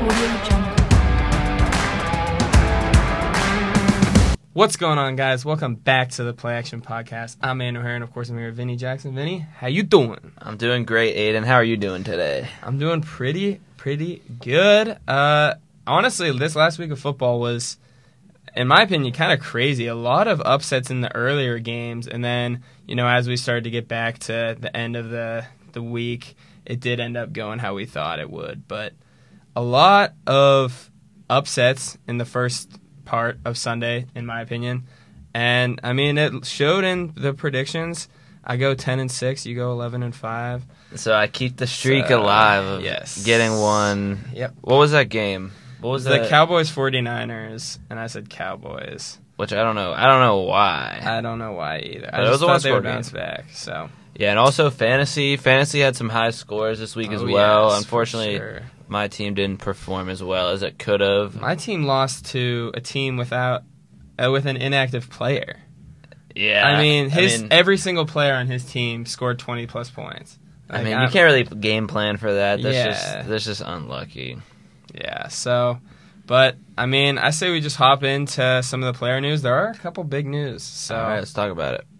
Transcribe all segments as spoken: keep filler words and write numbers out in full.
What's going on, guys? Welcome back to the Play Action Podcast. I'm Andrew Herron. Of course, I'm here with Vinny Jackson. Vinny, how you doing? I'm doing great, Aiden. How are you doing today? I'm doing pretty, pretty good. Uh, honestly, this last week of football was, in my opinion, kind of crazy. A lot of upsets in the earlier games, and then, you know, as we started to get back to the end of the, the week, it did end up going how we thought it would. But a lot of upsets in the first part of Sunday, in my opinion. And, I mean, it showed in the predictions. I go ten and six, you go eleven and five. So I keep the streak So, alive of yes. getting one. Yep. What was that game? What was the that? Cowboys forty-niners, and I said Cowboys. Which I don't know. I don't know why. I don't know why either. But I it just was a thought they would one-score bounce game. back. So Yeah, and also fantasy. Fantasy had some high scores this week as Oh, well. yes, for Unfortunately, sure. my team didn't perform as well as it could have. My team lost to a team without uh, with an inactive player. Yeah. I mean, his I mean, every single player on his team scored twenty plus points. I Like, mean I'm- you can't really game plan for that. That's Yeah. just that's just unlucky. Yeah. So, but I mean, I say we just hop into some of the player news. There are a couple big news. So All right, let's talk about it.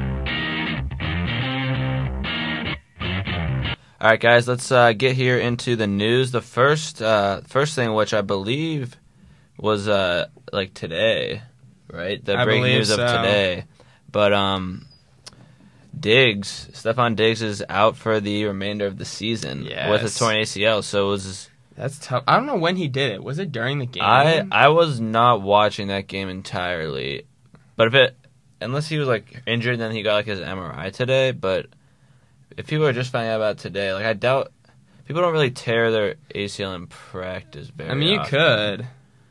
All right, guys, let's uh, get here into the news. The first, uh, first thing, which I believe was uh, like today, right? The I breaking believe news of so. today. But um, Diggs, Stephon Diggs is out for the remainder of the season with a Yes. torn A C L. So it was. that's tough. I don't know when he did it. Was it during the game? I I was not watching that game entirely, but if it unless he was like injured, then he got like his M R I today. But if people are just finding out about it today, like I doubt people don't really tear their A C L in practice very I mean, you often. could.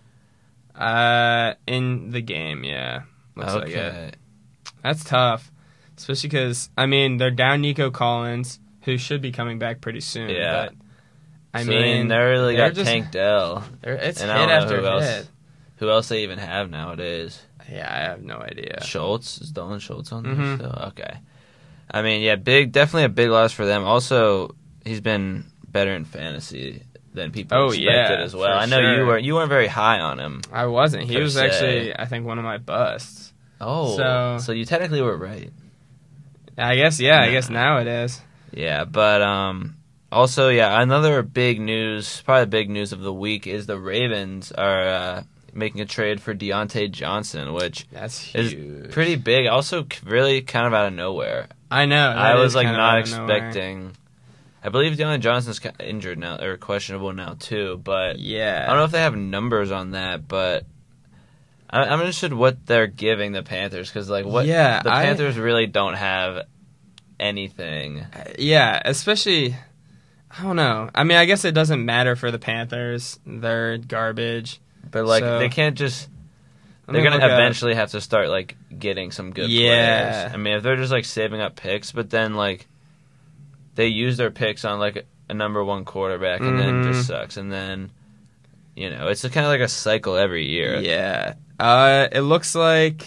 Uh, in the game, yeah. Looks like it. Okay. That's tough, especially because I mean they're down Nico Collins, who should be coming back pretty soon. Yeah. But, I So, mean they really they're got just- Tank Dell. they're- It's And hit I don't know after who else. hit. Who else they even have nowadays? Yeah, I have no idea. Schultz is Dolan Schultz on there Mhm. still? Okay. I mean, yeah, big, definitely a big loss for them. Also, he's been better in fantasy than people Oh, expected yeah, as well. for I know sure. you were you weren't very high on him. I wasn't. He Per was se. actually, I think, one of my busts. Oh, So- so you technically were right. I guess, yeah. I Nah. guess now it is. Yeah, but um, also, yeah, another big news, probably the big news of the week is the Ravens are uh, making a trade for Deontay Johnson, which That's is huge. pretty big. Also, c- really kind of out of nowhere. I know. I that was is like kind of not out of nowhere. expecting. I believe Deontay Johnson's ki- injured now or questionable now too, but Yeah. I don't know if they have numbers on that. But I, I'm interested what they're giving the Panthers because like what Yeah, the I- Panthers really don't have anything. Yeah, especially, I don't know. I mean, I guess it doesn't matter for the Panthers. They're garbage. But like So- they can't just. Let They're me gonna look up- eventually have to start like getting some good Yeah. players. I mean, if they're just like saving up picks, but then like they use their picks on like a number one quarterback, and then it Mhm. just sucks, and then you know it's kind of like a cycle every year. Yeah. Uh, it looks like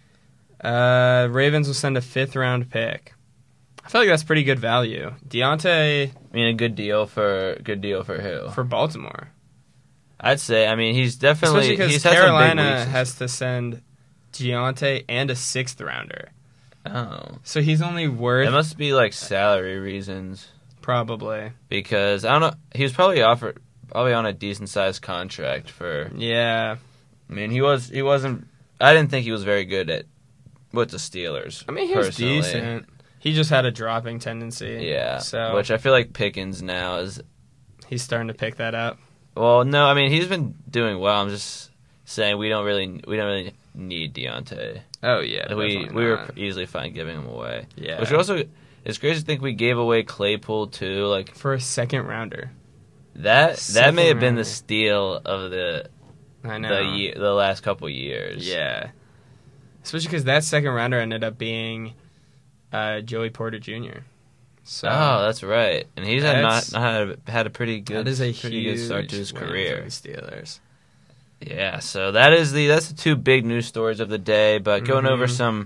uh, Ravens will send a fifth round pick. I feel like that's pretty good value. Deontay I mean, a good deal for good deal for who? for Baltimore. I'd say. I mean, he's definitely Especially because he's had some big Carolina weeks. has to send Deontay and a sixth rounder. Oh, So he's only worth it must be like salary reasons probably. because I don't know. He was probably offered probably on a decent sized contract for. Yeah. I mean, he was he wasn't. I didn't think he was very good at with the Steelers. I mean, he was personally. decent. He just had a dropping tendency. Yeah, So which I feel like Pickens now is. he's starting to pick that up. Well, no, I mean he's been doing well. I'm just saying we don't really we don't really need Deontay. Oh yeah. we definitely we were not. easily fine giving him away. Yeah. Which also it's crazy to think we gave away Claypool too. Like for a second rounder. that Second that may have been the rounder. steal of the I know. the ye- the last couple years. Yeah. Especially because that second rounder ended up being uh, Joey Porter Junior So Oh, that's right. And he's had not, That's- not had, a, had a pretty good that is a pretty huge good start to his win career. for the Steelers. Yeah, so that is the that's the two big news stories of the day. But going Mhm. over some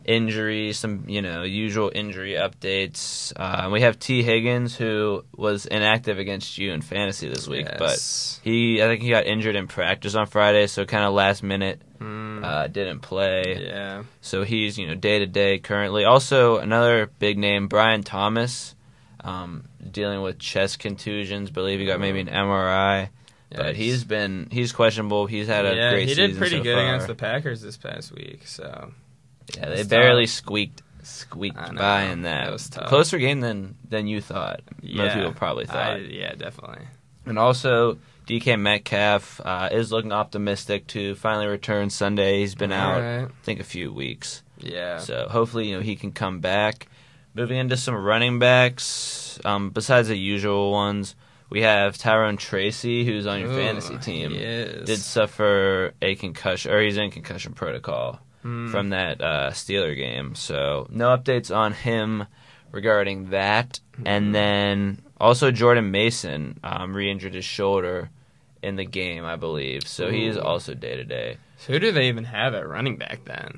injuries, some, you know, usual injury updates. Uh, we have T. Higgins, who was inactive against you in fantasy this week, Yes. but he, I think he got injured in practice on Friday, so kind of last minute Mm, uh, didn't play. yeah. So he's, you know, day to day currently. Also, another big name, Brian Thomas, um, dealing with chest contusions. Believe he got maybe an M R I. But Yikes. he's been he's questionable. He's had a yeah, great he season did pretty so good far. against the Packers this past week. So Yeah, they That's barely tough. squeaked squeaked I know. by in that. That was tough. Closer game than than you thought. yeah, Most people probably thought. I, yeah, definitely. And also, D K Metcalf uh, is looking optimistic to finally return Sunday. He's been out, Alright. I think, a few weeks. Yeah. So hopefully, you know, he can come back. Moving into some running backs, um, besides the usual ones, we have Tyrone Tracy, who's on your Ooh, fantasy team. he is. Did suffer a concussion, or he's in concussion protocol Hmm. from that uh, Steeler game. So no updates on him regarding that. Hmm. And then also Jordan Mason um, re-injured his shoulder in the game, I believe. So he is Ooh. also day to day. So who do they even have at running back then?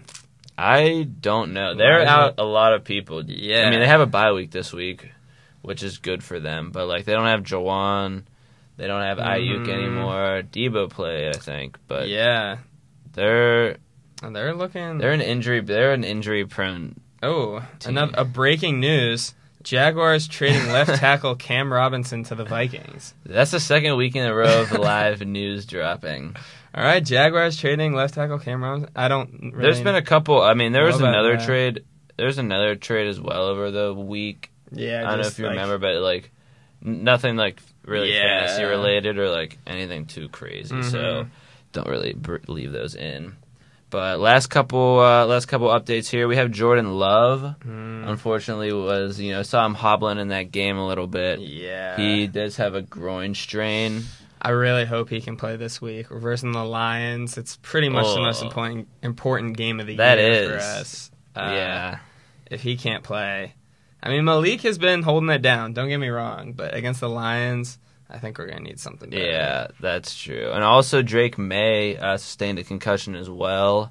I don't know. They're Elijah? out a lot of people. Yeah. I mean, they have a bye week this week, which is good for them. But like, they don't have Jawan. They don't have Ayuk Mhm. anymore. Debo played, I think, but yeah, they're and they're looking. they're an injury. They're an injury prone. oh, team. another a breaking news: Jaguars trading left tackle Cam Robinson to the Vikings. That's the second week in a row of live news dropping. All right, Jaguars trading left tackle Cam Robinson. I don't. Really There's been a couple. I mean, there know was about another that. trade. There's another trade as well over the week. yeah. I don't know just if you like- remember, but like n- nothing like really Yeah. fantasy related or like anything too crazy. So Mhm. don't really br- leave those in. But last couple, uh, last couple updates here. We have Jordan Love. Mm, Unfortunately, was you know saw him hobbling in that game a little bit. yeah. He does have a groin strain. I really hope he can play this week. Reversing the Lions. It's pretty much the most Oh. important important game of the That year for is. us. Uh, yeah. If he can't play, I mean Malik has been holding it down. Don't get me wrong, but against the Lions, I think we're gonna need something better. Yeah, that's true. And also Drake May uh, sustained a concussion as well.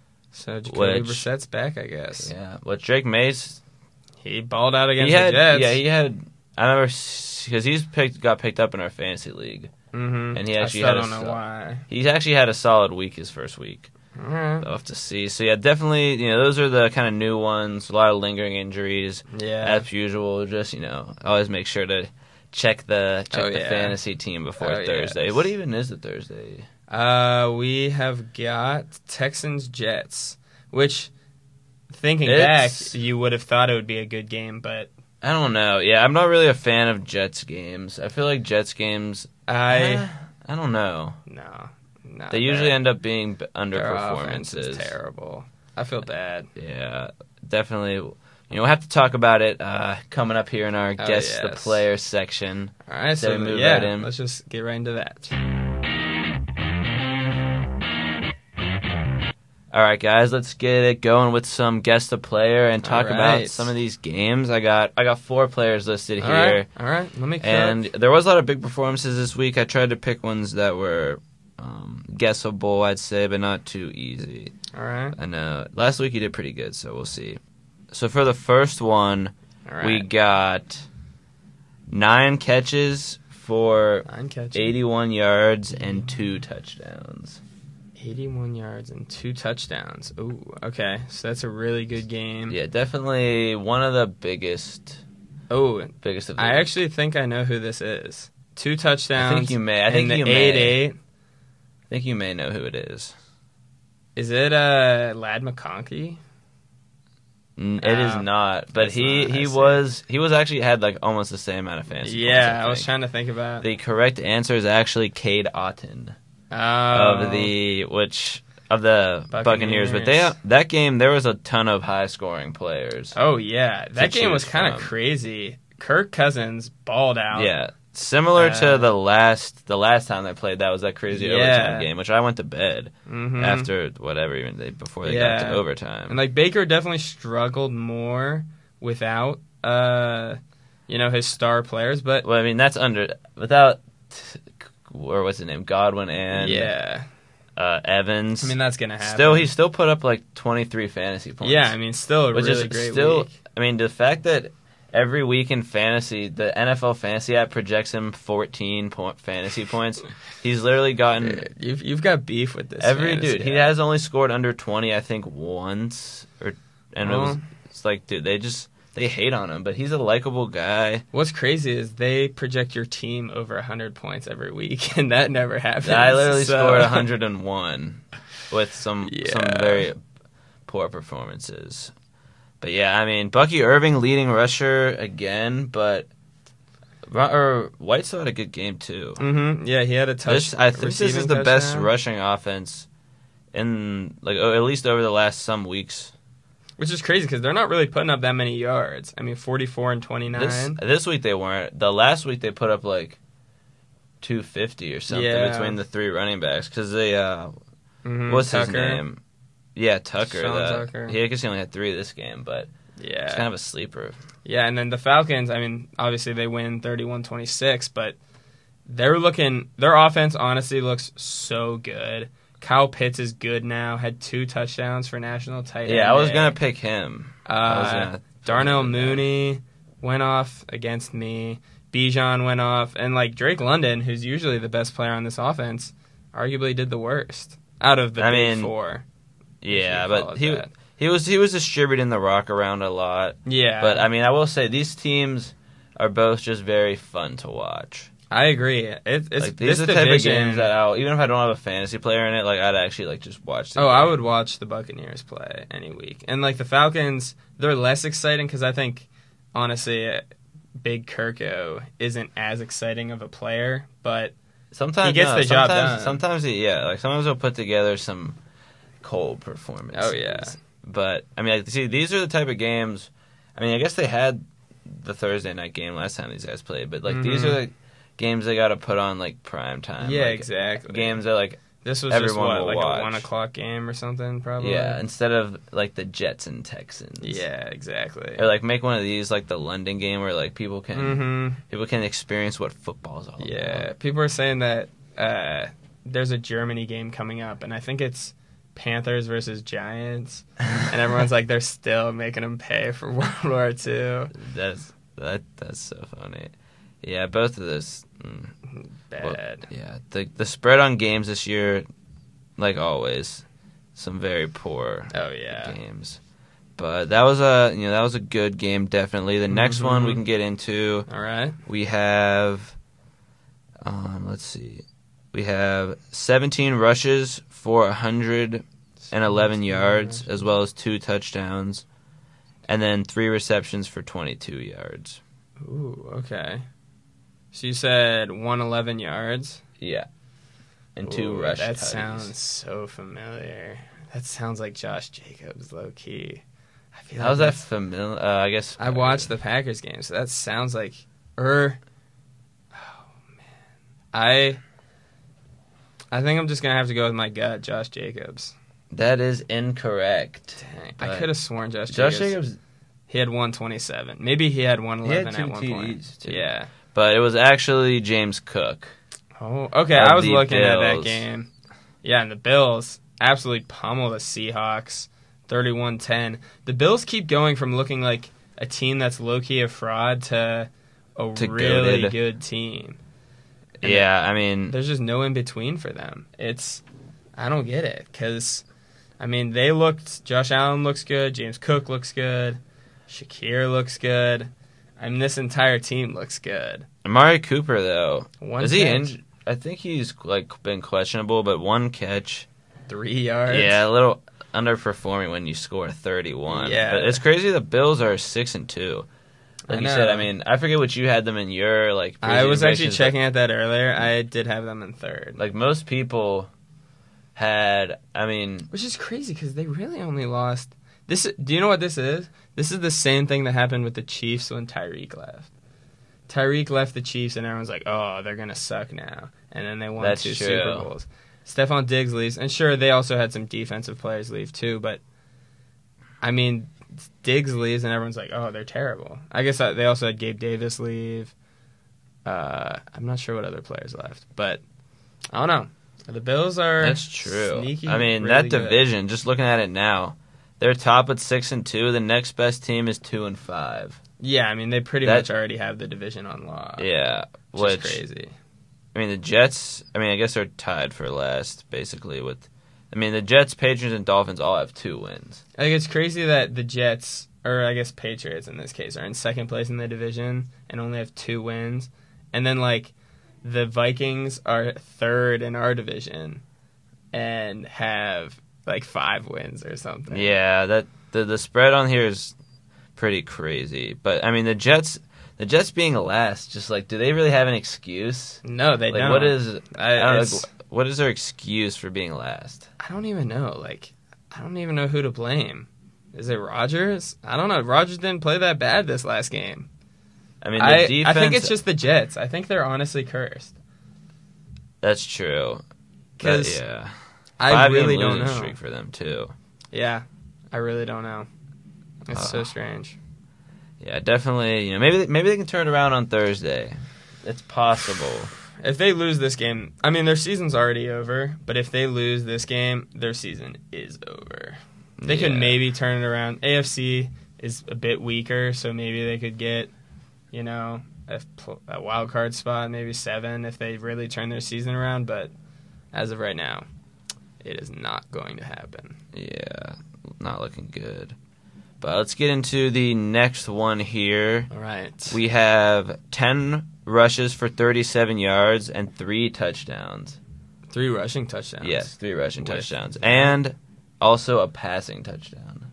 So Jacoby Which- Brissett's back, I guess. Yeah, but Drake May's He balled out against he had the Jets. yeah he had I remember because he's picked got picked up in our fantasy league. mm-hmm. and he actually I still had a don't know sol- why. He's actually had a solid week his first week. All right. We'll have to see. So yeah, definitely you know those are the kind of new ones. A lot of lingering injuries Yeah. as usual. Just you know always make sure to check the check Oh, the yeah. fantasy team before Oh, Thursday. yes. What even is the Thursday? Uh, we have got Texans Jets, which thinking It's- back, you would have thought it would be a good game, but I don't know. Yeah, I'm not really a fan of Jets games. I feel like Jets games. I eh, I don't know. no, no. They usually their- end up being b- their offense is underperformances. terrible. I feel bad. Yeah, definitely. You know, we'll have to talk about it uh, coming up here in our Oh, guess the yes. player section. All right, so we move yeah, right in? let's just get right into that. All right, guys, let's get it going with some guess the player and talk All about right. some of these games. I got I got four players listed All here. right, all right. Let me And cook. there was a lot of big performances this week. I tried to pick ones that were um, guessable, I'd say, but not too easy. All right, I know. Last week you did pretty good, so we'll see. So for the first one, all right. we got nine catches for Nine catches, eighty-one yards and two touchdowns. eighty-one yards and two touchdowns. Ooh, okay, so that's a really good game. Yeah, definitely one of the biggest, Oh, biggest of the I week. actually think I know who this is. Two touchdowns. I think you may. I think in the you eight may. eight. I think you may know who it is. Is it uh Lad McConkey? N- It is No, not, but that's he not, I he see. was he was actually had like almost the same amount of fantasy. Yeah, points, I was think. trying to think about. The correct answer is actually Cade Otton oh, of the which of the Buccaneers. But they Buccaneers. that game there was a ton of high scoring players. Oh yeah, that game was choose kind of from. crazy. Kirk Cousins balled out. Yeah, similar Uh, to the last the last time they played. That was that crazy Yeah. overtime game, which I went to bed hmm after whatever even they before they Yeah. got to overtime. and like Baker definitely struggled more without uh you know his star players, but well, I mean that's under without or what's his name Godwin and yeah, uh, Evans. I mean, that's gonna happen. Still, he still put up like twenty-three fantasy points. Yeah, I mean, still a which really is great still. week. I mean, the fact that every week in fantasy, the N F L fantasy app projects him fourteen point fantasy points. He's literally gotten Dude, you've you've got beef with this. every fantasy dude. He app. has only scored under twenty, I think, once, or and it was. Well. It's like, dude, they just they hate on him, but he's a likable guy. What's crazy is they project your team over one hundred points every week, and that never happens. I literally so. scored one hundred one with some Yeah. some very poor performances. But yeah, I mean, Bucky Irving leading rusher again, but or White still had a good game too. Mm-hmm. Yeah, he had a touch. This, I think this is receiving the best touchdown, rushing offense in like oh, at least over the last some weeks. which is crazy because they're not really putting up that many yards. I mean, forty-four and twenty-nine. This this week they weren't. The last week they put up like two fifty or something Yeah. between the three running backs because they uh, Mhm, what's Tucker. his name? Yeah, Tucker. Sean that, Tucker. He I guess he only had three this game, but Yeah. it's kind of a sleeper. Yeah, and then the Falcons, I mean, obviously they win thirty-one twenty-six, but they're looking, their offense honestly looks so good. Kyle Pitts is good now, had two touchdowns for national tight end. Yeah, I was day. gonna pick him. I was Uh, gonna Darnell put him in there. Mooney went off against me. Bijan went off. And, like, Drake London, who's usually the best player on this offense, arguably did the worst out of the I big mean, four. Yeah, if you call but it he that. he was he was distributing the rock around a lot. Yeah. But I mean, I will say these teams are both just very fun to watch. I agree. It, it's Like this these are the type of division- games that I'll, even if I don't have a fantasy player in it, like I'd actually like just watch. The Oh, game. I would watch the Buccaneers play any week. And, like, the Falcons, they're less exciting because I think, honestly, uh, Big Kirko isn't as exciting of a player, but Sometimes he gets no, the job sometimes, done. Sometimes he, yeah, like sometimes he'll put together some cold performances. Oh, yeah. But I mean, like, see, these are the type of games. I mean, I guess they had the Thursday night game last time these guys played, but like these Mhm. are the games they got to put on like prime time. yeah, like, exactly. Games that like This was just, everyone what, will like watch. a one o'clock game or something, probably? yeah, instead of like the Jets and Texans. Yeah, exactly. Or like make one of these like the London game where like people can hmm people can experience what football's all Yeah, about. people are saying that uh, there's a Germany game coming up, and I think it's Panthers versus Giants, and everyone's like they're still making them pay for World War Two. That's that that's so funny. Yeah, both of those. Mm, well, Bad. yeah, the the spread on games this year, like always, some very poor Oh yeah. games. But that was a you know that was a good game definitely. The next one we Mhm. can get into. All right. We have, um, let's see, we have seventeen rushes for one hundred eleven yards, as well as two touchdowns, and then three receptions for twenty-two yards. Ooh, okay. So you said one hundred eleven yards? Yeah, and two Ooh, rush. That tutties. sounds so familiar. That sounds like Josh Jacobs, low key. I feel How's like that that's- familiar? Uh, I guess I watched the Packers game, so that sounds like er. Oh man, I. I think I'm just gonna have to go with my gut, Josh Jacobs. That is incorrect. Dang, I But could have sworn Josh, Josh Jacobs. Jacobs, He had one twenty-seven. Maybe he had one eleven He had at two one point. T Ds, too. Yeah. but it was actually James Cook. Oh, okay. Of I was the looking at that Bills. game. Yeah, and the Bills absolutely pummel the Seahawks, thirty-one ten. The Bills keep going from looking like a team that's low-key a fraud to a To really goated. good team. And Yeah, I mean, There's just no in-between for them. It's, I don't get it, because, I mean, they looked, Josh Allen looks good, James Cook looks good, Shakir looks good. I mean, this entire team looks good. Amari Cooper though, One is he catch, injured? I think he's like been questionable, but one catch. Three yards. Yeah, a little underperforming when you score thirty-one. Yeah. But it's crazy. The Bills are six and two. Like I you said, know. I mean, I forget what you had them in your like. I was actually predictions, checking at that earlier. I did have them in third, but, like most people had. I mean, which is crazy because they really only lost. This. Do you know what this is? This is the same thing that happened with the Chiefs when Tyreek left. Tyreek left the Chiefs, and everyone's like, "Oh, they're gonna suck now." And then they won That's two true. Super Bowls. Stephon Diggs leaves, and sure, they also had some defensive players leave too. But I mean, Diggs leaves, and everyone's like, "Oh, they're terrible." I guess uh, they also had Gabe Davis leave. Uh, I'm not sure what other players left, but I don't know. The Bills are That's true. Sneaky, I mean, really that good. division, just looking at it now, they're top at six and two. The next best team is two and five. Yeah, I mean, they pretty That- much already have the division on lock. Yeah, which, which is crazy. I mean, the Jets. I mean, I guess they're tied for last, basically. With, I mean, the Jets, Patriots, and Dolphins all have two wins. I think it's crazy that the Jets, or I guess Patriots in this case, are in second place in the division and only have two wins. And then, like, the Vikings are third in our division and have, like, five wins or something. Yeah, that the the spread on here is pretty crazy. But I mean, the Jets, the Jets being last, just like, do they really have an excuse? No, they Like, don't. what is I, I don't know, it's- like, what is their excuse for being last? I don't even know. Like, I don't even know who to blame. Is it Rodgers? I don't know. Rodgers didn't play that bad this last game. I mean, the I, defense. I think it's just the Jets. I think they're honestly cursed. that's true. But, 'Cause yeah, I Five really game don't losing know. streak for them too. Yeah, I really don't know. It's Uh, so strange. Yeah, definitely. You know, maybe maybe they can turn it around on Thursday. It's possible. If they lose this game, I mean, their season's already over, but if they lose this game, their season is over. They Yeah. could maybe turn it around. A F C is a bit weaker, so maybe they could get, you know, a, pl- a wild card spot, maybe seven, if they really turn their season around. But as of right now, it is not going to happen. Yeah, not looking good. But let's get into the next one here. All right. We have ten rushes for thirty-seven yards and three touchdowns. Three rushing touchdowns. Yes, three rushing With- touchdowns. And also a passing touchdown.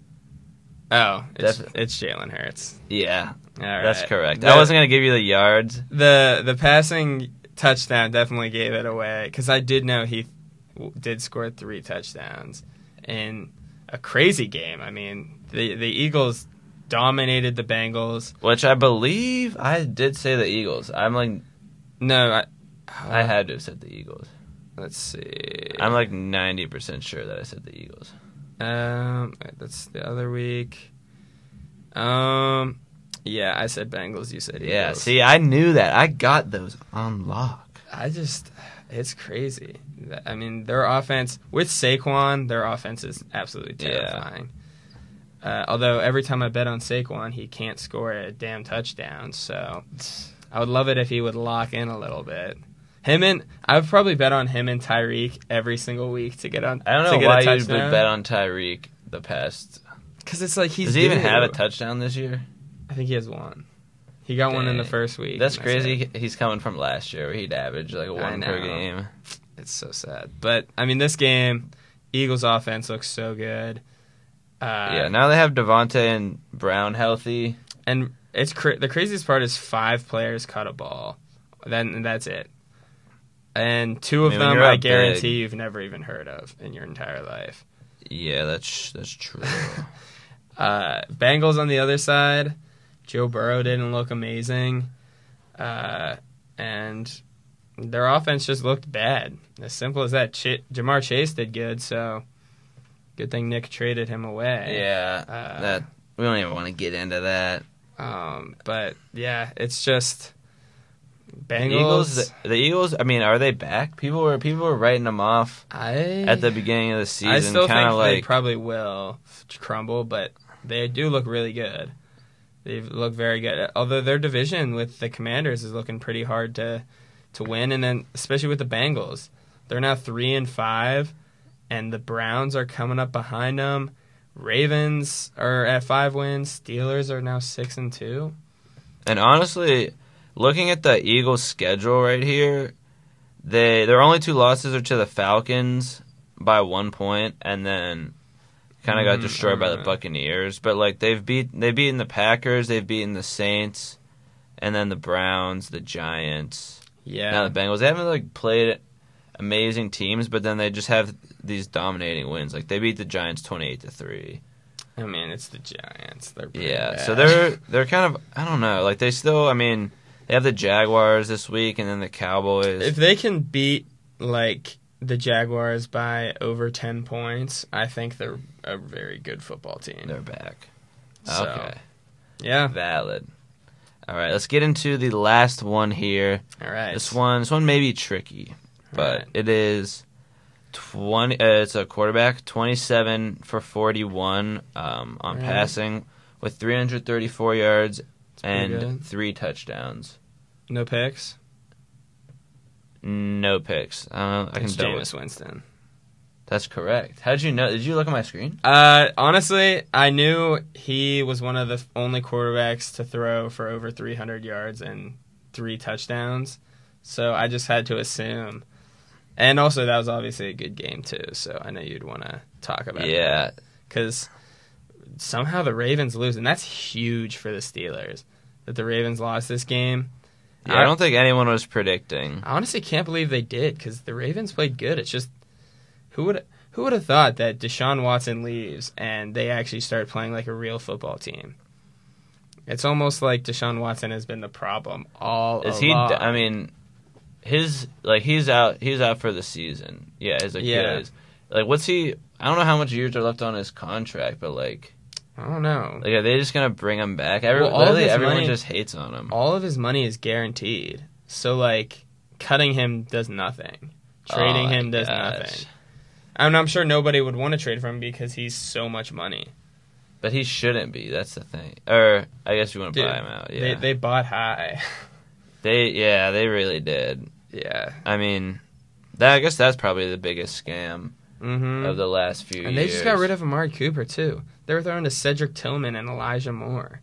Oh, it's, Def- it's Jalen Hurts. Yeah, All right. that's correct. The- I wasn't going to give you the yards. The the passing touchdown definitely gave it away because I did know he w- did score three touchdowns in a crazy game. I mean, the the Eagles dominated the Bengals. Which I believe I did say the Eagles. I'm like, No, I I had to have said the Eagles. let's see. I'm like ninety percent sure that I said the Eagles. um that's the other week. Um yeah, I said Bengals. You said Eagles. Yeah, see, I knew that. I got those on lock. I just, it's crazy. I mean, their offense, with Saquon, their offense is absolutely terrifying. Uh, although every time I bet on Saquon, he can't score a damn touchdown. So I would love it if he would lock in a little bit. Him and, I would probably bet on him and Tyreek every single week to get on. I don't to know get why a you would touchdown. bet on Tyreek the past. Because it's like he's. Does he even due. have a touchdown this year? I think he has one. He got one in the Dang. first week. That's and it. crazy. He's coming from last year where he'd average like a I one per know. game. It's so sad. But, I mean, this game, Eagles offense looks so good. Uh, yeah, now they have Devontae and Brown healthy. And it's cra- the craziest part is five players caught a ball. Then that's it. And two of I mean, when them, you're I up guarantee big- you've never even heard of in your entire life. Yeah, that's that's true. Uh, Bengals on the other side, Joe Burrow didn't look amazing. Uh, and their offense just looked bad. As simple as that. Ch- Jamar Chase did good, so good thing Nick traded him away. yeah, Uh, that we don't even want to get into that. Um, but, yeah, it's just The Bengals. Eagles, the, the Eagles. I mean, are they back? People were people were writing them off I at the beginning of the season. I still kind think of they like probably will f- crumble, but they do look really good. They look very good. Although their division with the Commanders is looking pretty hard to to win, and then especially with the Bengals, they're now three and five, and the Browns are coming up behind them. Ravens are at five wins. Steelers are now six and two. And honestly, looking at the Eagles' schedule right here, they their only two losses are to the Falcons by one point, and then kind of got Mm, destroyed by the alright. Buccaneers. But like they've beat they've beaten the Packers, they've beaten the Saints, and then the Browns, the Giants. Yeah. Now the Bengals. They haven't like played amazing teams, but then they just have these dominating wins. Like they beat the Giants twenty-eight to three. I mean, it's the Giants. They're pretty Yeah, bad. so they're they're kind of I don't know. Like they still, I mean, they have the Jaguars this week, and then the Cowboys. If they can beat like the Jaguars by over ten points, I think they're a very good football team. They're back. So, Okay, Yeah. valid. All right, let's get into the last one here. All right. This one, this one may be tricky. but Right. it is twenty. Uh, it's a quarterback, twenty-seven for forty-one um, on Right. passing with three hundred thirty-four yards pretty and good. three touchdowns. No picks. No picks. Uh, I can It's double. Jameis Winston. That's correct. How did you know? Did you look at my screen? Uh, honestly, I knew he was one of the only quarterbacks to throw for over three hundred yards and three touchdowns. So I just had to assume. And also, that was obviously a good game, too. So I know you'd want to talk about it. Yeah. Because somehow the Ravens lose, and that's huge for the Steelers, that the Ravens lost this game. Yeah, I don't think anyone was predicting. I honestly can't believe they did, because the Ravens played good. It's just, who would who would have thought that Deshaun Watson leaves and they actually start playing like a real football team? It's almost like Deshaun Watson has been the problem all Is along. he? I mean, his like he's out. He's out for the season. Yeah, his Yeah. Achilles. Like, what's he? I don't know how much years are left on his contract, but like, I don't know. like are they just gonna bring him back? Every, Well, all of literally, his everyone money- just hates on him. All of his money is guaranteed. So, like, cutting him does nothing. Trading Oh my him does gosh. nothing. And I'm sure nobody would want to trade for him because he's so much money. But he shouldn't be. That's the thing. Or I guess you want to Dude, buy him out. Yeah, They they bought high. They yeah they really did. Yeah. I mean, that I guess that's probably the biggest scam Mm-hmm. of the last few And years. they just got rid of Amari Cooper, too. They were throwing to Cedric Tillman and Elijah Moore.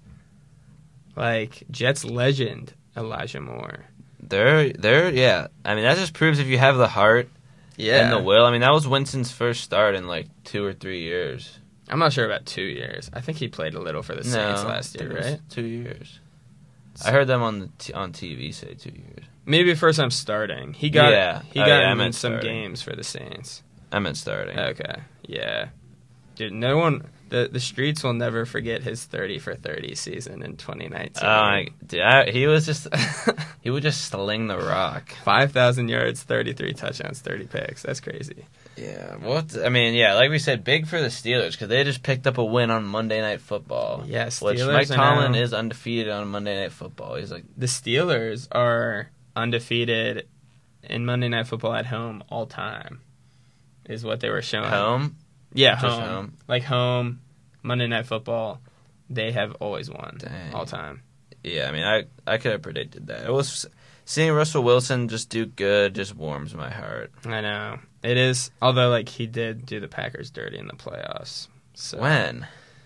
Like, Jets legend Elijah Moore. They're they're yeah. I mean, that just proves if you have the heart and the will. I mean, that was Winston's first start in like two or three years. I'm not sure about two years. I think he played a little for the Saints No, last I year, think it was right? Two years. I heard them on the t- on T V say two years. Maybe first time starting. He got Yeah. he Oh, got yeah, I in meant some starting. games for the Saints. I meant starting. Okay. Yeah. Dude, no one the the streets will never forget his thirty for thirty season in twenty nineteen. Oh my, dude, I, he was just he would just sling the rock. five thousand yards, thirty-three touchdowns, thirty picks. That's crazy. Yeah, what? I mean, yeah, like we said, big for the Steelers because they just picked up a win on Monday Night Football. Yeah, which Steelers Mike are Tomlin now- is undefeated on Monday Night Football. He's like, The Steelers are undefeated in Monday Night Football at home all time. Is what they were showing. home. Yeah, Just home. home. Like home, Monday Night Football, they have always won Dang. all time. Yeah, I mean, I I could have predicted that. It was seeing Russell Wilson just do good just warms my heart. I know. It is, although like he did do the Packers dirty in the playoffs. So When?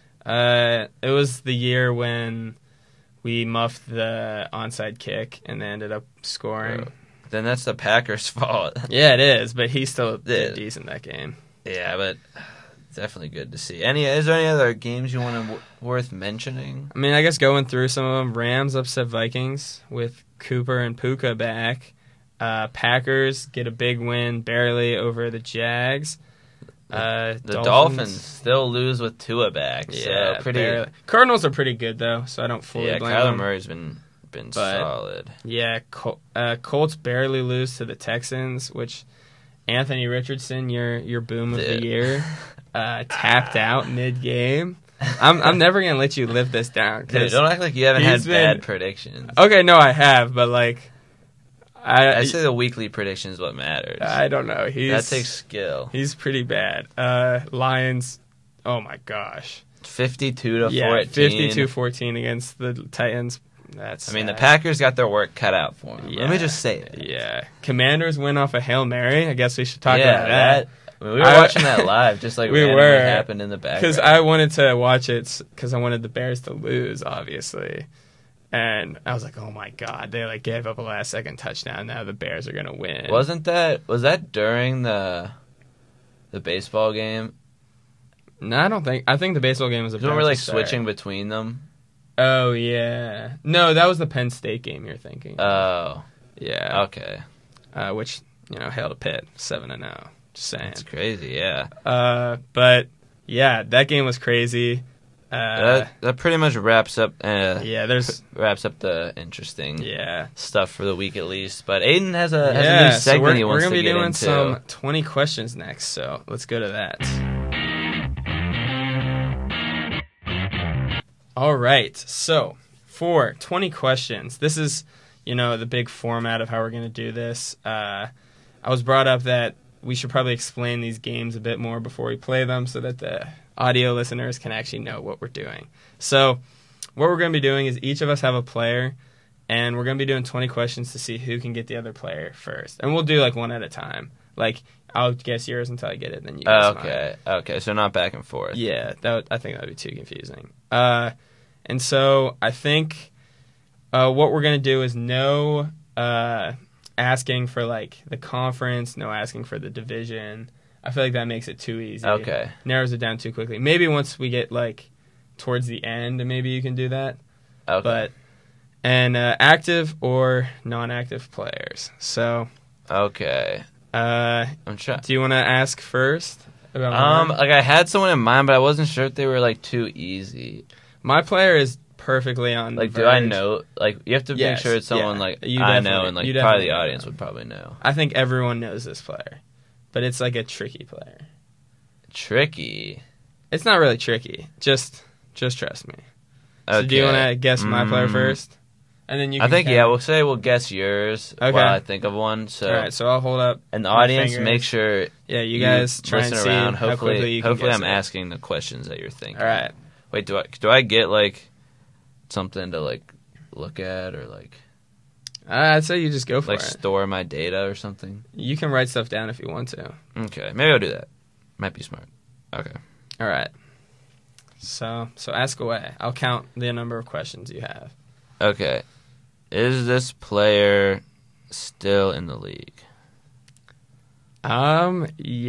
Uh, it was the year when we muffed the onside kick and they ended up scoring. Bro. Then that's the Packers' fault. Yeah, it is, but he still did Yeah. decent that game. Yeah, but definitely good to see. Any is there any other games you want to w- worth mentioning? I mean, I guess going through some of them, Rams upset Vikings with Cooper and Puka back. Uh, Packers get a big win, barely over the Jags. Uh, The Dolphins, still lose with Tua back. yeah, so pretty. barely. Cardinals are pretty good though, so I don't fully Yeah, blame Kyler them. Murray's been been But- solid. Yeah, Col- uh, Colts barely lose to the Texans, which Anthony Richardson, your your boom of Dude. the year, uh, tapped out mid game. I'm I'm never gonna let you live this down. 'cause- Dude, don't act like you haven't had he's been- bad predictions. okay, no, I have, but like, I I say the weekly prediction is what matters. I don't know. He's that takes skill. he's pretty bad. Uh, Lions, oh my gosh, Fifty-two to yeah, fourteen. fifty-two fourteen against the Titans. That's I mean, the sad. Packers got their work cut out for them. Yeah. Let me just say it. Yeah, Commanders win off a Hail Mary. I guess we should talk yeah, about that. I mean, we were I- watching that live, just like We randomly were, happened in the background. Because I wanted to watch it because I wanted the Bears to lose, obviously. And I was like, oh my God, they like gave up a last second touchdown. Now the Bears are going to win. Wasn't that was that during the the baseball game? No, I don't think. I think the baseball game was about Don't we to like start. switching between them? Oh, yeah. No, that was the Penn State game you're thinking. Oh, yeah. okay. Uh, which, you know, hail to Pitt, seven and oh. Just saying. That's crazy. Yeah, Uh, but, yeah, that game was crazy. Uh, that that pretty much wraps up. Uh, yeah, there's. wraps up the interesting Yeah. stuff for the week at least. But Aiden has a, has a Yeah, new so segment we're, he we're wants gonna to be get doing into. some twenty questions next, so let's go to that. All right, so for twenty questions, this is, you know, the big format of how we're gonna do this. Uh, I was brought up that we should probably explain these games a bit more before we play them so that the audio listeners can actually know what we're doing. So what we're going to be doing is each of us have a player, and we're going to be doing twenty questions to see who can get the other player first. And we'll do like one at a time. Like, I'll guess yours until I get it, then you guess Oh, okay. mine. Okay, so not back and forth. Yeah, that would, I think that would be too confusing. Uh, and so I think uh, what we're going to do is no uh, asking for like the conference, no asking for the division. I feel like that makes it too easy. Okay. Narrows it down too quickly. Maybe once we get like towards the end, maybe you can do that. Okay. But and uh, active or non-active players. So, Okay. uh, I'm trying. do you want to ask first about Um, mine? like I had someone in mind, but I wasn't sure if they were like too easy. My player is perfectly on. Like, the do I verge. know? Like, you have to Yes, make sure it's someone yeah. like You I definitely- know, and like you probably definitely the know. audience would probably know. I think everyone knows this player, but it's like a tricky player. Tricky. It's not really tricky. Just, just trust me. So, Okay. do you want to guess my player Mm, first, and then you? I Can think kinda- yeah. We'll say we'll guess yours Okay. while I think of one. So, All right. So I'll hold up. and the my audience, fingers. make sure Yeah, you guys try and listen see around. how Hopefully, quickly you can hopefully, guess I'm it. asking the questions that you're thinking. All right. Wait, do I do I get like something to like look at or like Uh, I'd say you just go for like it. store my data or something? You can write stuff down if you want to. Okay, maybe I'll do that. Might be smart. Okay. All right. So, so ask away. I'll count the number of questions you have. Okay. Is this player still in the league? Um.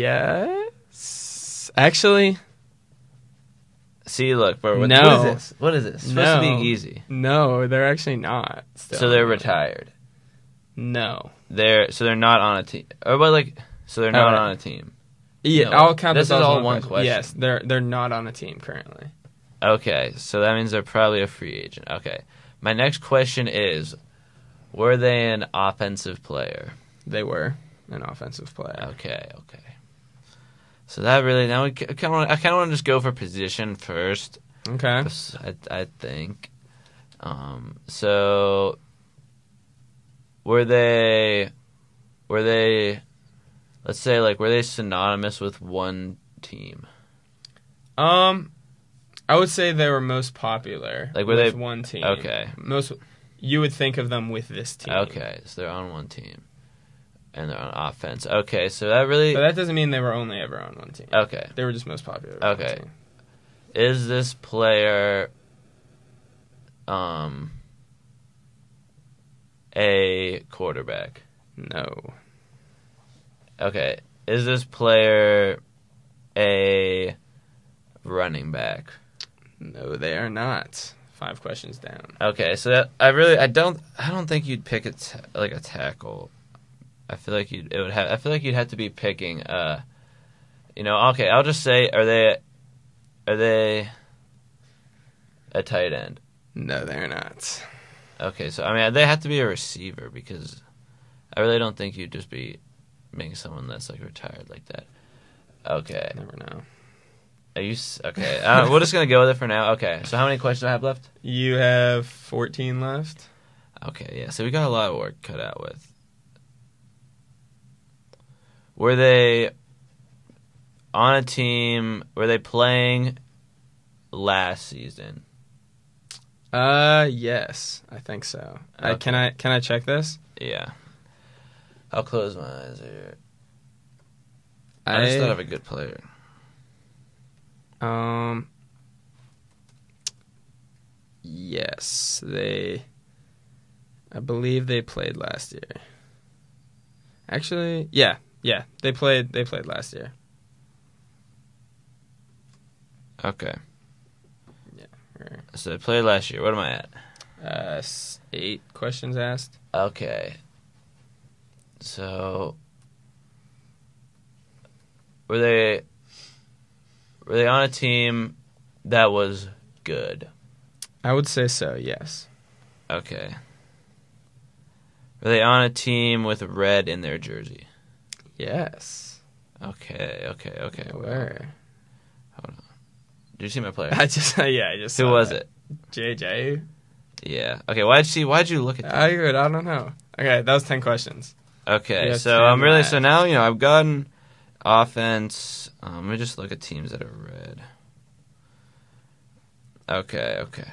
Yes. Actually, See, look, bro. What, No. what is this? What is this? It's supposed to No. be easy. no, they're actually not. Still. So they're retired. No. They're so they're not on a team. Or but like so they're not Alright. on a team. Yeah, No, I'll count this this is as all one question. question. Yes, they're they're not on a team currently. Okay, so that means they're probably a free agent. Okay. My next question is, were they an offensive player? They were an offensive player. Okay, okay. So that really now we kind of I kind of want to just go for position first. Okay. I I think. Um. So. Were they? Were they? Let's say like were they synonymous with one team? Um, I would say they were most popular. Like, were with they- one team? okay. Most you would think of them with this team. Okay, so they're on one team, and they're on offense. Okay, so that really But that doesn't mean they were only ever on one team. okay. They were just most popular. with Okay. one team. Is this player um a quarterback? No. Okay. Is this player a running back? No, they are not. Five questions down. Okay, so that, I really I don't I don't think you'd pick a ta- like a tackle. I feel like you'd it would have I feel like you'd have to be picking uh you know, okay, I'll just say are they are they a tight end? No, they're not. Okay, so I mean they have to be a receiver because I really don't think you'd just be making someone that's like retired like that. Okay. Never know. Are you s- okay? Uh, we're just gonna go with it for now. Okay. So how many questions do I have left? You have fourteen left. Okay. Yeah. So we got a lot of work cut out with. Were they on a team? Were they playing last season? Uh, yes, I think so. I, Okay. can I can I check this? Yeah. I'll close my eyes here. I, I just thought of a good player. Um. Yes, they. I believe they played last year. Actually, yeah, yeah, they played. They played last year. Okay. Or, So they played last year. What am I at? Uh, s- eight questions asked. Okay. So were they were they on a team that was good? I would say so. Yes. Okay. Were they on a team with red in their jersey? Yes. Okay, okay, okay. They well, were. Did you see my player? I just yeah, I just Who saw was that. it? J J. Yeah. Okay, why'd you see why'd you look at that? I I don't know. Okay, that was ten questions. You Okay, have so ten I'm really so left. now you know I've gotten offense. Um, let me just look at teams that are red. Okay, okay.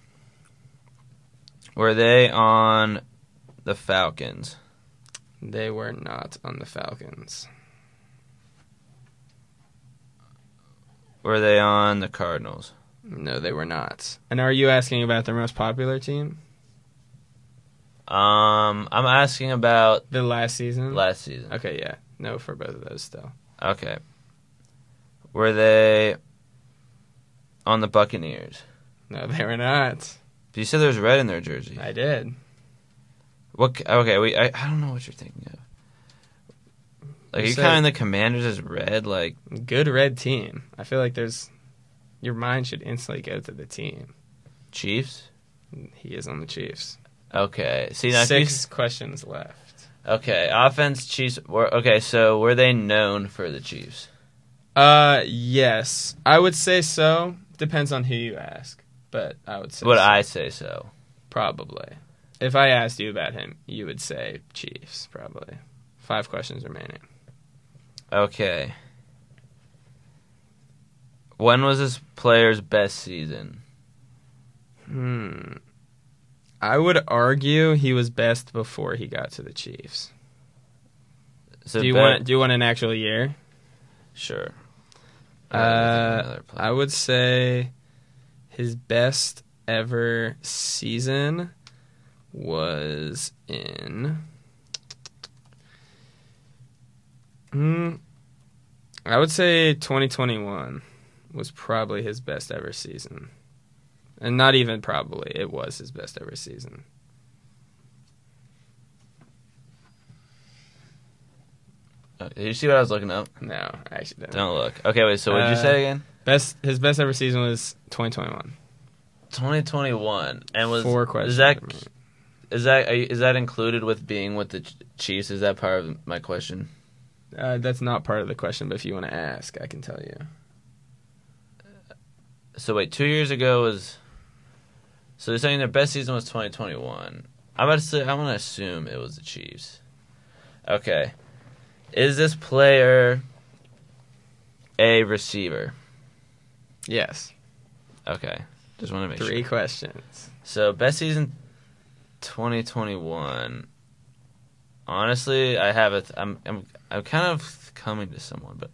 Were they on the Falcons? They were not on the Falcons. Were they on the Cardinals? No, they were not. And are you asking about their most popular team? Um, I'm asking about The last season? last season. Okay, yeah. No for both of those still. Okay. Were they on the Buccaneers? No, they were not. You said there was red in their jersey. I did. What? Okay, we. I, I don't know what you're thinking of. Like, You are you said- counting the Commanders as red? Like, Good red team. I feel like there's... Your mind should instantly go to the team. Chiefs? He is on the Chiefs. Okay. See, now if you Six questions left. Okay, offense, Chiefs. Were, okay, so were they known for the Chiefs? Uh, yes. I would say so. Depends on who you ask. But I would say Would so. I say so? Probably. If I asked you about him, you would say Chiefs, probably. Five questions remaining. Okay. When was this player's best season? Hmm. I would argue he was best before he got to the Chiefs. So do you bet- want do you want an actual year? Sure. Uh, Another player. I would say his best ever season was in. Hmm. I would say twenty twenty-one was probably his best ever season. And not even probably, it was his best ever season. Uh, Did you see what I was looking up? No, I actually didn't. Don't look. Okay, wait. So what did you Uh, say again? Best his best ever season was twenty twenty-one. twenty twenty-one, and was Four questions. Is that remaining. is that are you- is that included with being with the Ch- Chiefs? Is that part of my question? Uh, that's not part of the question, but if you want to ask, I can tell you. So wait, two years ago was. So you're saying their best season was twenty twenty-one. I'm about to say I'm gonna assume it was the Chiefs. Okay, is this player a receiver? Yes. Okay, just want to make Three sure. questions. So best season, twenty twenty-one. Honestly, I have it. I'm I'm I'm kind of coming to someone, but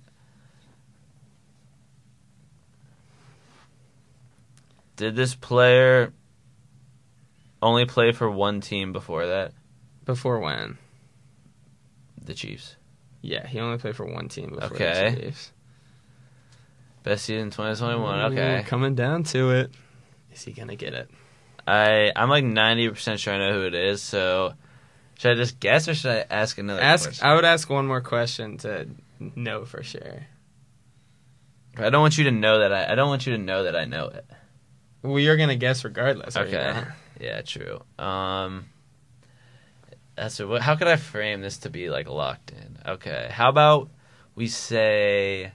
did this player only play for one team before that? Before when? The Chiefs. Yeah, he only played for one team before Okay. the Chiefs. Best season twenty twenty-one. Ooh, Okay. coming down to it. Is he going to get it? I I'm like ninety percent sure I know who it is. So should I just guess or should I ask another Ask. question? I would ask one more question to know for sure. I don't want you to know that I I don't want you to know that I know it. Well, you're going to guess regardless. are you Okay. not? Yeah, true. Um, that's what. How could I frame this to be like locked in? Okay, how about we say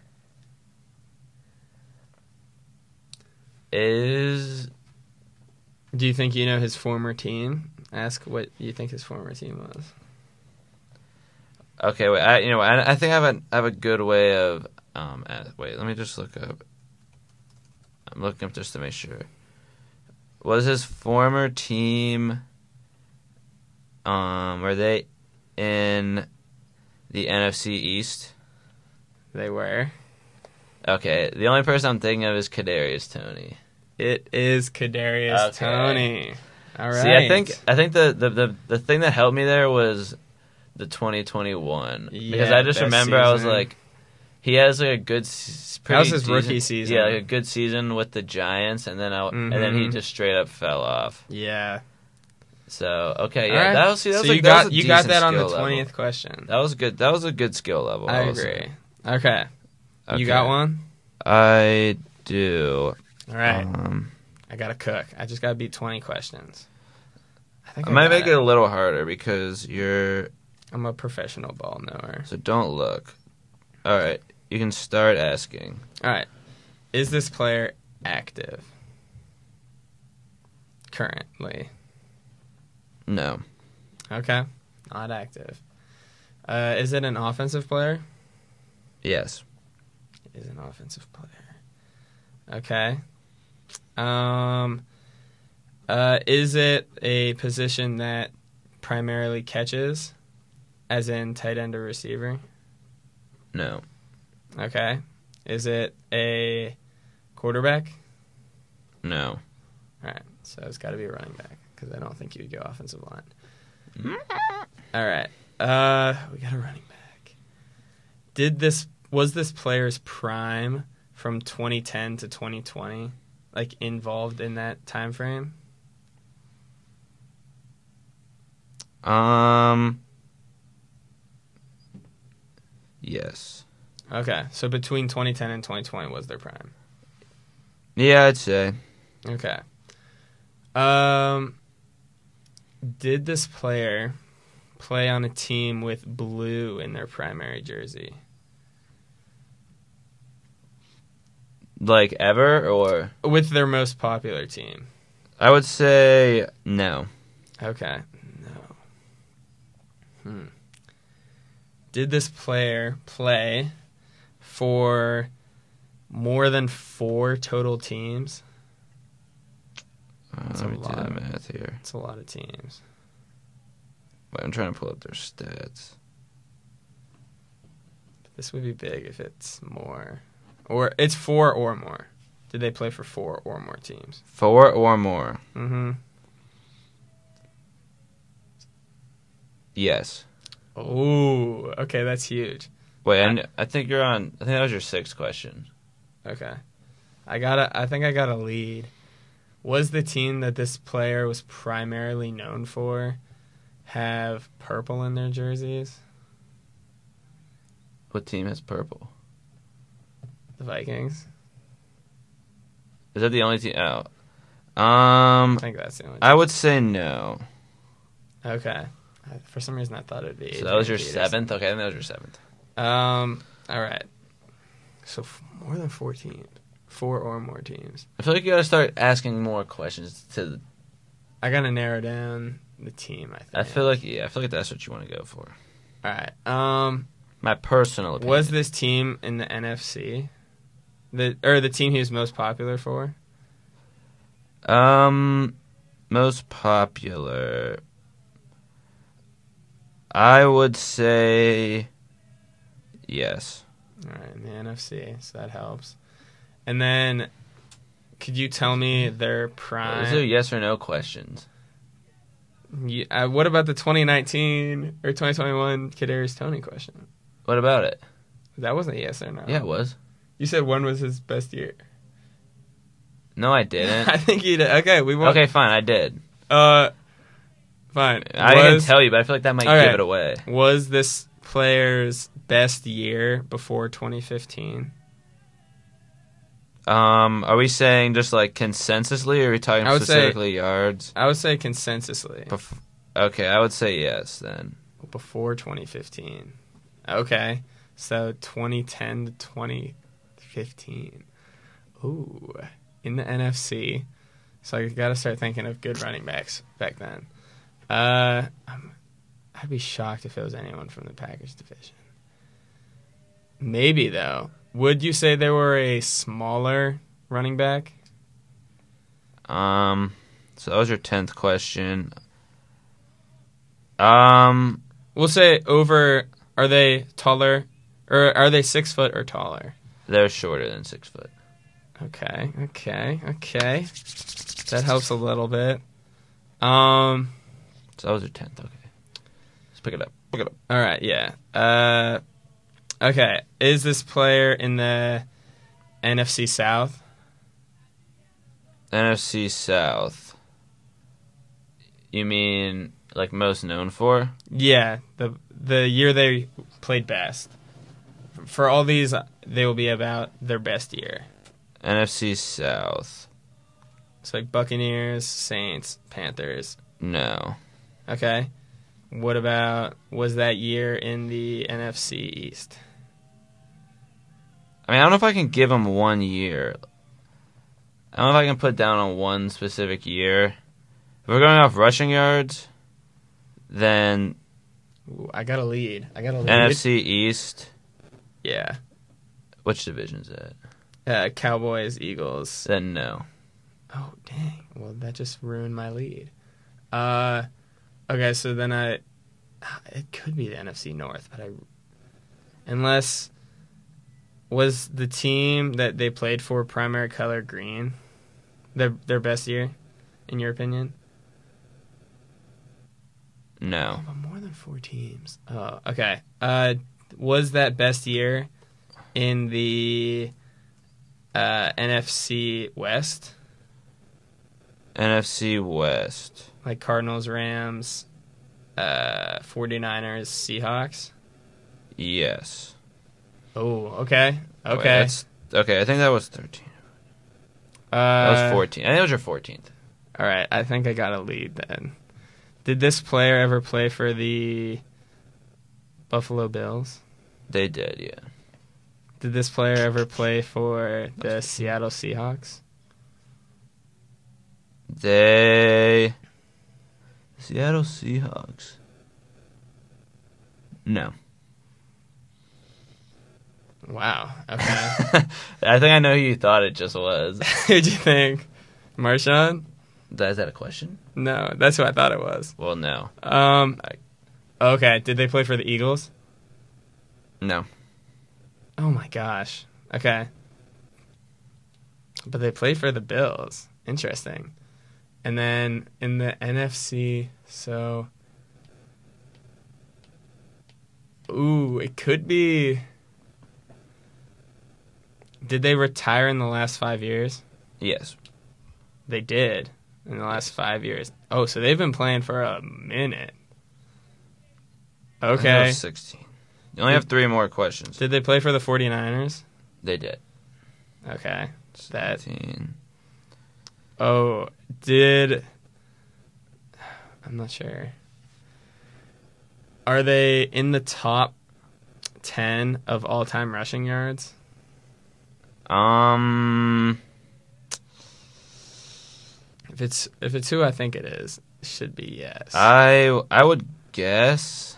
is Do you think you know his former team? Ask what you think his former team was. okay? Wait, I you know I, I think I have a I have a good way of um. Ask, wait, let me just look up. I'm looking up just to make sure. Was his former team? Um, were they in the N F C East? They were. Okay, the only person I'm thinking of is Kadarius Toney. It is Kadarius Okay. Toney. All right. See, I think I think the, the, the, the thing that helped me there was the twenty twenty-one because Yeah, I just best remember I was season. like, he has like a good, s- pretty That was his decent- rookie season. Yeah, like a good season with the Giants, and then I, and then he Mhm. just straight up fell off. Yeah. So okay, All yeah, right. that was see, that so was you like, got that was a you got decent that on the skill level. twentieth question. That was good. That was a good skill level. I will agree. say. Okay. Okay. You got one? I do. All right. Um, I got to cook. I just got to beat twenty questions. I think I might got make it a little harder because you're. I'm a professional ball knower. So don't look. All right, you can start asking. All right. Is this player active? Currently. No. Okay. Not active. Uh, is it an offensive player? Yes. It is an offensive player. Okay. Um, uh, is it a position that primarily catches, as in tight end or receiver? No. Okay. Is it a quarterback? No. All right. So it's got to be a running back because I don't think you would go offensive line. All right. Uh, we got a running back. Did this was this player's prime from twenty ten to twenty twenty like involved in that time frame? Um. Yes. Okay. So between twenty ten and twenty twenty was their prime. Yeah, I'd say. Okay. Um, did this player play on a team with blue in their primary jersey? Like ever, or With their most popular team? I would say no. Okay. No. Hmm. Did this player play for more than four total teams? Uh, That's let a me do lot. the math here. It's a lot of teams. Wait, I'm trying to pull up their stats. This would be big if it's more. Or it's four or more. Did they play for four or more teams? Four or more. Mm-hmm. Yes. Oh, okay, that's huge. Wait, and I think you're on. I think that was your sixth question. Okay. I got a I think I got a lead. Was the team that this player was primarily known for have purple in their jerseys? What team has purple? The Vikings? Is that the only team? Oh. Um, I think that's the only team. I would say no. Okay. I, for some reason I thought it'd be So that was your Adrian seventh? Okay, I think that was your seventh. Peterson. Um, all right. So f- more than four teams. Four or more teams. I feel like you gotta start asking more questions to the, I gotta narrow down the team, I think. I feel like, yeah, I feel like that's what you want to go for. All right. Um, My personal opinion. was this team in the N F C? The or the team he was most popular for? Um, most popular. I would say yes. All right, in the N F C, so that helps. And then, could you tell me their prime? Those are yes or no questions. Yeah, uh, what about the twenty nineteen or twenty twenty-one Kadarius Toney question? What about it? That wasn't a yes or no. Yeah, it was. You said when was his best year? No, I didn't. I think you did. Okay, we won't. Okay, fine, I did. Uh, fine. I Was- didn't tell you, but I feel like that might Okay. give it away. Was this player's best year before twenty fifteen? Um, are we saying just like consensusly, or are we talking I would say- specifically yards? I would say consensusly. Bef- okay, I would say yes then. Before twenty fifteen. Okay. So twenty ten to twenty fifteen. Ooh. In the N F C. So I got to start thinking of good running backs back then. Uh, I'm, I'd be shocked if it was anyone from the Packers division. Maybe, though. Would you say they were a smaller running back? Um, so that was your tenth question. Um, We'll say over. Are they taller? Or are they six foot or taller? they're shorter than six foot. Okay, okay, okay. That helps a little bit. Um. So that was your tenth. Okay, let's pick it up. Pick it up. All right. Yeah. Uh. Okay. Is this player in the N F C South? N F C South. You mean like most known for? Yeah. The the year they played best. For all these, they will be about their best year. N F C South. It's like Buccaneers, Saints, Panthers. No. Okay. What about, was that year in the N F C East? I mean, I don't know if I can give them one year. I don't know if I can put down on one specific year. If we're going off rushing yards, then Ooh, I got a lead. I got a lead. N F C East. Yeah. Which division's that? Uh, Cowboys, Eagles. Then no. Oh, dang. Well, that just ruined my lead. Uh, okay, so then I... It could be the N F C North, but I... Unless... Was the team that they played for primary color green their, their best year, in your opinion? No. Oh, but more than four teams. Oh, okay. Uh, was that best year in the uh, N F C West? N F C West. Like Cardinals, Rams, uh, 49ers, Seahawks? Yes. Oh, okay. Oh, wait, Okay. that's, okay, I think that was thirteen. uh, That was fourteen. I think it was your fourteenth. All right, I think I got a lead then. Did this player ever play for the Buffalo Bills? They did, yeah. Did this player ever play for the Seattle Seahawks? They... Seattle Seahawks. No. Wow. Okay. I think I know who you thought it just was. Who'd you think? Marshawn? Is that a question? No, that's who I thought it was. Well, no. Um. Okay. Did they play for the Eagles? No. Oh my gosh. Okay. But they played for the Bills. Interesting. And then in the N F C, so. Ooh, it could be. Did they retire in the last five years? Yes. They did in the last five years. Oh, so they've been playing for a minute. I think it Okay. was sixteen. You only have three more questions. Did they play for the 49ers? They did. Okay. That. seventeen. Oh, did. I'm not sure. Are they in the top ten of all time rushing yards? Um, If it's if it's who I think it is, it should be yes. I I would guess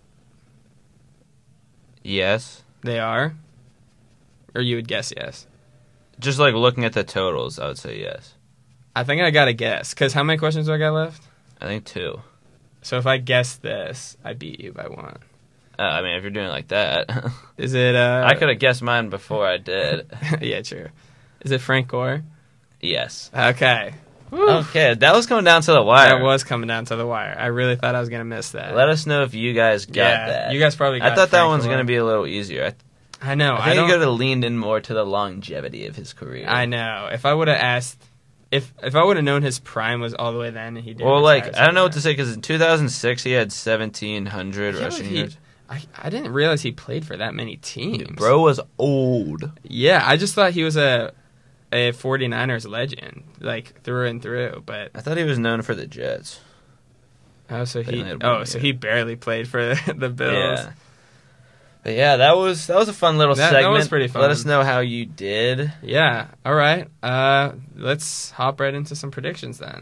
yes. They are? Or you would guess yes? Just like looking at the totals, I would say yes. I think I got to guess. Because how many questions do I got left? I think two. So if I guess this, I beat you by one. Uh, I mean, if you're doing it like that, Is it... Uh, I could have guessed mine before I did. yeah, true. Is it Frank Gore? Yes. Okay. Woo. Okay, that was coming down to the wire. That was coming down to the wire. I really thought I was going to miss that. Let us know if you guys got yeah, that. You guys probably got I thought that Frank one's Gore. going to be a little easier. I, I know. I I, think don't, you could have leaned in more to the longevity of his career. I know. If I would have asked... If if I would have known his prime was all the way then and he did... Well, like, I don't know what to say because in two thousand six he had seventeen hundred Yeah, rushing but he- yards. I, I didn't realize he played for that many teams. Bro was old. Yeah, I just thought he was a a 49ers legend, like through and through. But I thought he was known for the Jets. oh, so They he only had oh, one so year. he barely played for the Bills. Yeah. But yeah, that was that was a fun little That- that segment. was pretty fun. Let us know how you did. Yeah. All right. Uh, let's hop right into some predictions then.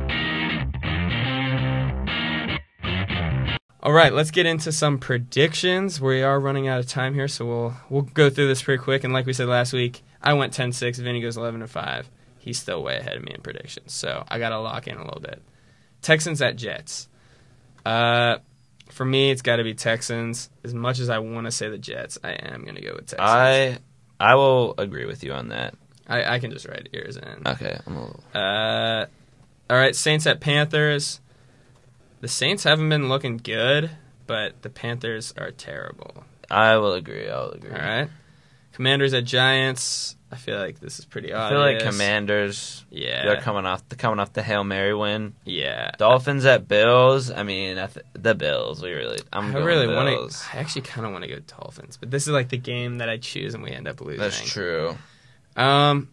All right, let's get into some predictions. We are running out of time here, so we'll we'll go through this pretty quick. And like we said last week, I went ten six. Vinny goes eleven and five. He's still way ahead of me in predictions, so I got to lock in a little bit. Texans at Jets. Uh, for me, it's got to be Texans. As much as I want to say the Jets, I am going to go with Texans. I I will agree with you on that. I, I can just write ears in. Okay. I'm a little... Uh, all right, Saints at Panthers. The Saints haven't been looking good, but the Panthers are terrible. I will agree. I will agree. All right. Commanders at Giants. I feel like this is pretty I obvious. feel like Commanders. Yeah. They're coming off the coming off the Hail Mary win. Yeah. Dolphins at Bills. I mean, I th- the Bills. We really. I'm I going really want want to. I actually kind of want to go Dolphins, but this is like the game that I choose and we end up losing. That's true. Um,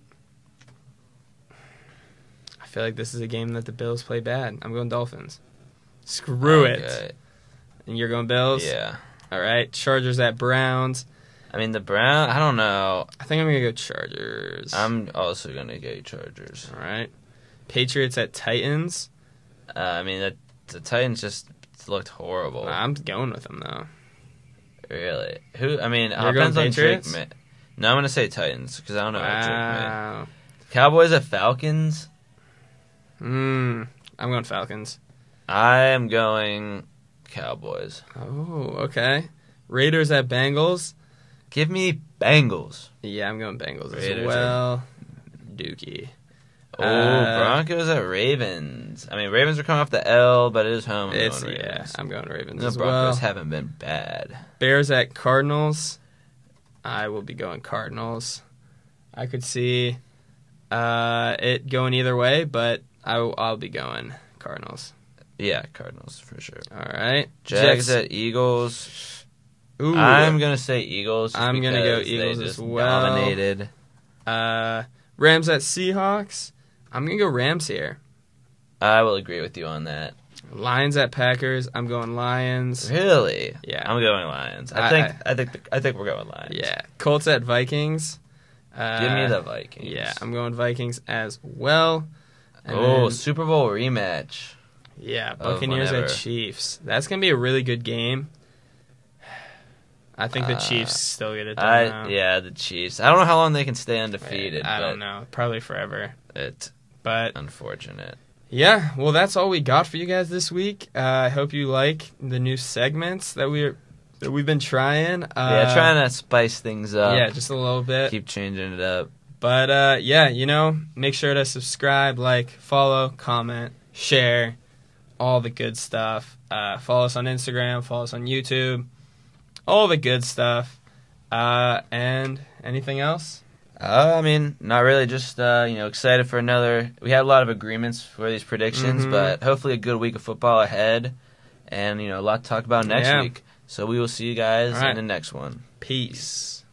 I feel like this is a game that the Bills play bad. I'm going Dolphins. Screw it. Okay. And you're going Bills? Yeah. All right. Chargers at Browns. I mean, the Brown. I don't know. I think I'm going to go Chargers. I'm also going to go Chargers. All right. Patriots at Titans. Uh, I mean, the, the Titans just Giants looked horrible. I'm going with them though. Really? Who? I mean, You're depends going on Drake. Patriots? May. No, I'm gonna say Titans because I don't know about Drake May. Wow. Cowboys at Falcons. Hmm. I'm going Falcons. I am going Cowboys. Oh, okay. Raiders at Bengals. Give me Bengals. Yeah, I'm going Bengals Raiders as well. Dookie. Oh, Uh, Broncos at Ravens. I mean, Ravens are coming off the L, but it is home. I'm It's going yeah. Ravens. I'm going Ravens The as Broncos well. haven't been bad. Bears at Cardinals. I will be going Cardinals. I could see uh, it going either way, but I, I'll be going Cardinals. Yeah, Cardinals for sure. All right. Jags Jets. at Eagles. Ooh. I'm gonna say Eagles. just I'm gonna go because Eagles they as just well. Dominated. Uh, Rams at Seahawks. I'm going to go Rams here. I will agree with you on that. Lions at Packers. I'm going Lions. Really? Yeah. I'm going Lions. I, I- think. I- I, think. The, I think we're going Lions. Yeah. Colts at Vikings. Uh, Give me the Vikings. Yeah, I'm going Vikings as well. And Oh, then- Super Bowl rematch. yeah, Buccaneers at whenever. Chiefs. That's going to be a really good game. I think the Uh, Chiefs still get it done. I now. yeah, the Chiefs. I don't know how long they can stay undefeated. I but don't know. Probably forever. It's But unfortunate. yeah, well, that's all we got for you guys this week. Uh, I hope you like the new segments that we're that we've been trying. Uh, yeah, trying to spice things up. yeah, just a little bit. keep changing it up. But uh, yeah, you know, make sure to subscribe, like, follow, comment, share, all the good stuff. Uh, follow us on Instagram, follow us on YouTube, all the good stuff. Uh, and anything else? Uh, I mean, not really. Just uh, you know, excited for another. We had a lot of agreements for these predictions, Mhm. but hopefully a good week of football ahead, and you know, a lot to talk about next Yeah. week. So we will see you guys All right. in the next one. Peace.